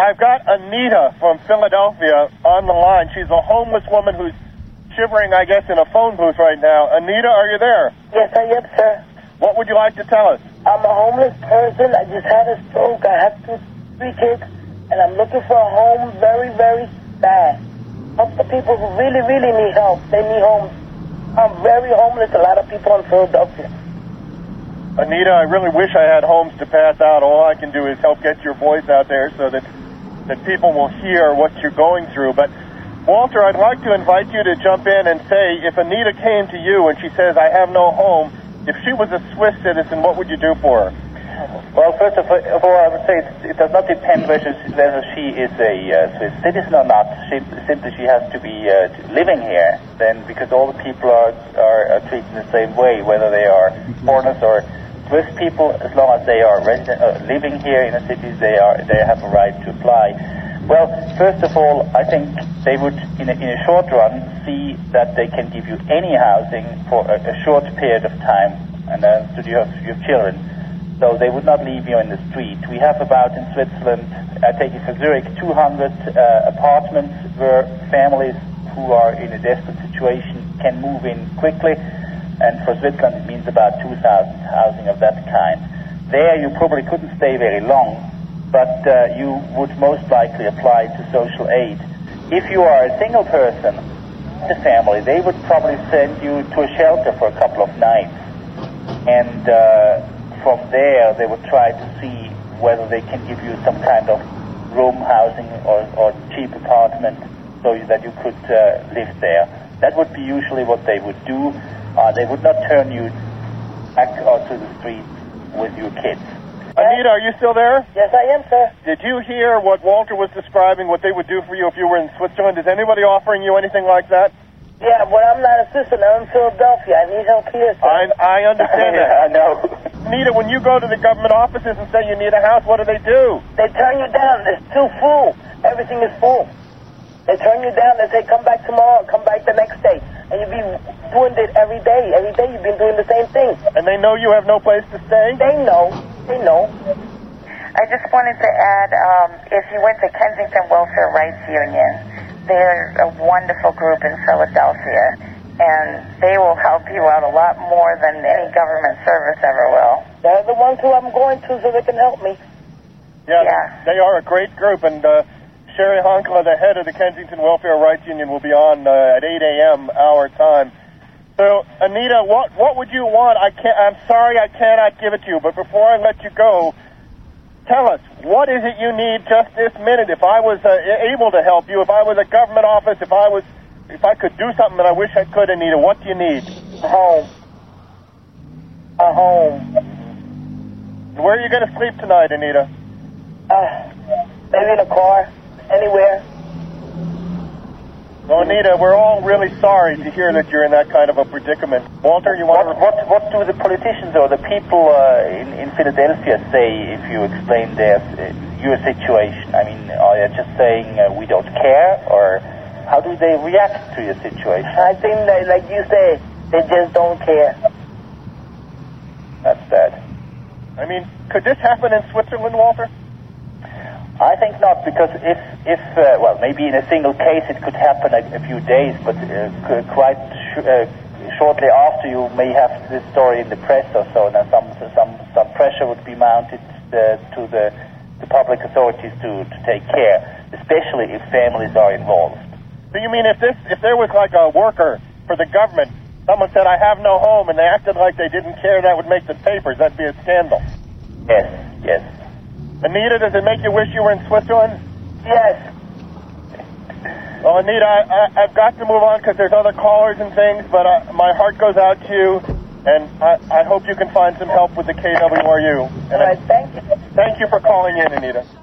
I've got Anita from Philadelphia on the line. She's a homeless woman who's shivering, I guess, in a phone booth right now. Anita, are you there? Yes, I am, sir. What would you like to tell us? I'm a homeless person. I just had a stroke. I have three kids, and I'm looking for a home very, very bad. Help the people who really, really need help. They need homes. I'm very homeless. A lot of people in Philadelphia. Anita, I really wish I had homes to pass out. All I can do is help get your voice out there so that people will hear what you're going through. But, Walter, I'd like to invite you to jump in and say, if Anita came to you and she says, I have no home, if she was a Swiss citizen, what would you do for her? Well, first of all, I would say it does not depend whether she is a Swiss citizen or not. Simply she has to be living here, then, because all the people are treated the same way, whether they are foreigners or Swiss people. As long as they are living here in the city, they have a right to apply. Well, first of all, I think they would, in a short run, see that they can give you any housing for a short period of time, and so you have children. So they would not leave you in the street. We have about, in Switzerland, I take it for Zurich, 200 apartments where families who are in a desperate situation can move in quickly, and for Switzerland it means about 2,000 housing of that kind. There you probably couldn't stay very long, but you would most likely apply to social aid. If you are a single person, the family, they would probably send you to a shelter for a couple of nights, and from there they would try to see whether they can give you some kind of room housing or cheap apartment so that you could live there. That would be usually what they would do. They would not turn you back onto the street with your kids. Anita, are you still there? Yes, I am, sir. Did you hear what Walter was describing, what they would do for you if you were in Switzerland? Is anybody offering you anything like that? Yeah, but I'm not a citizen. I'm in Philadelphia. I need help here, sir. I understand that. I know. Anita, when you go to the government offices and say you need a house, what do? They turn you down. It's too full. Everything is full. They turn you down. They say, come back tomorrow, come back the next day. And you've been doing it every day. Every day you've been doing the same thing. And they know you have no place to stay? They know. They know. I just wanted to add, if you went to Kensington Welfare Rights Union, they're a wonderful group in Philadelphia, and they will help you out a lot more than any government service ever will. They're the ones who I'm going to so they can help me. Yeah. They are a great group, and Sherry Honkla, the head of the Kensington Welfare Rights Union, will be on at 8 a.m. our time. So, Anita, what would you want? I'm sorry I cannot give it to you, but before I let you go, tell us, what is it you need just this minute? If I was able to help you, if I was a government office, if I could do something that I wish I could, Anita, what do you need? A home. A home. Where are you going to sleep tonight, Anita? Maybe in a car. Anywhere. Well, Anita, we're all really sorry to hear that you're in that kind of a predicament. Walter, you want to... What do the politicians or the people in Philadelphia say if you explain your situation? I mean, are they just saying we don't care, or how do they react to your situation? I think that, like you said, they just don't care. That's bad. I mean, could this happen in Switzerland, Walter? I think not, because if well, maybe in a single case it could happen a few days, but quite shortly after you may have this story in the press or so, and some pressure would be mounted to the public authorities to take care, especially if families are involved. So you mean if there was like a worker for the government, someone said I have no home, and they acted like they didn't care, that would make the papers. That'd be a scandal. Yes. Anita, does it make you wish you were in Switzerland? Yes. Well, Anita, I've got to move on because there's other callers and things, but my heart goes out to you, and I hope you can find some help with the KWRU. And All right, thank you. Thank you for calling in, Anita.